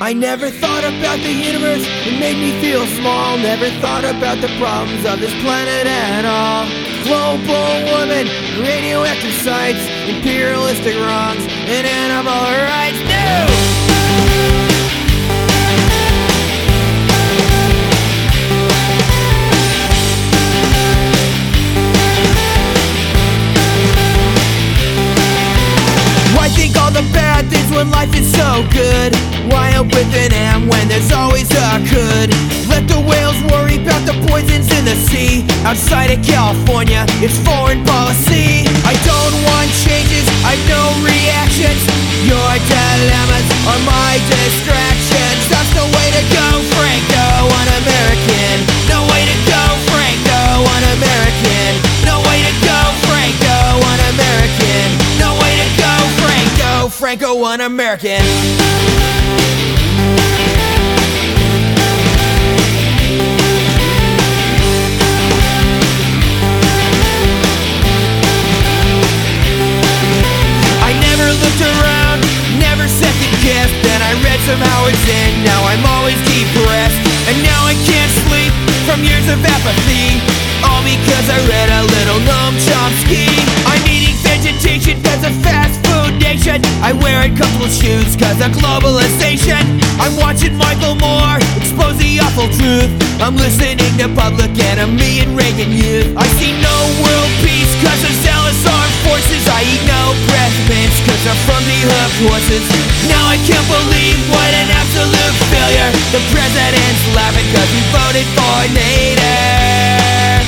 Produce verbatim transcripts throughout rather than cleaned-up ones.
I never thought about the universe, it made me feel small. Never thought about the problems of this planet at all. Global warming, radioactive sites, imperialistic wrongs, and animal rights. No! Why think all the bad things when life is so good? Why up with an M when there's always a could? Let the whales worry about the poisons in the sea. Outside of California, it's foreign policy. I don't want changes, I've no reactions. Your dilemmas are my distractions. That's the way to go, Franco, un-American. No way to go, Franco, un-American. No way to go, Franco, un-American. No way to go, Franco, Franco, un-American. Some Howard Zinn, now I'm always depressed. And now I can't sleep from years of apathy, all because I read a little Noam Chomsky. I'm eating vegetation cause of fast food nation. I wear a couple of shoes cause of globalization. I'm watching Michael Moore expose the awful truth. I'm listening to Public Enemy and Reagan Youth. I see no world peace cause of zealous armed forces. I eat no breath mints cause I'm from the hoofed horses. Now I can't believe what an absolute failure. The president's laughing cause he voted for Nader.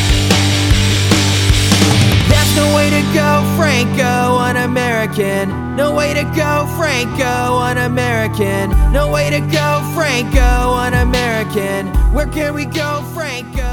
That's no way to go, Franco, un-American. No way to go, Franco, un-American. No way to go, Franco, un-American. Where can we go, Franco?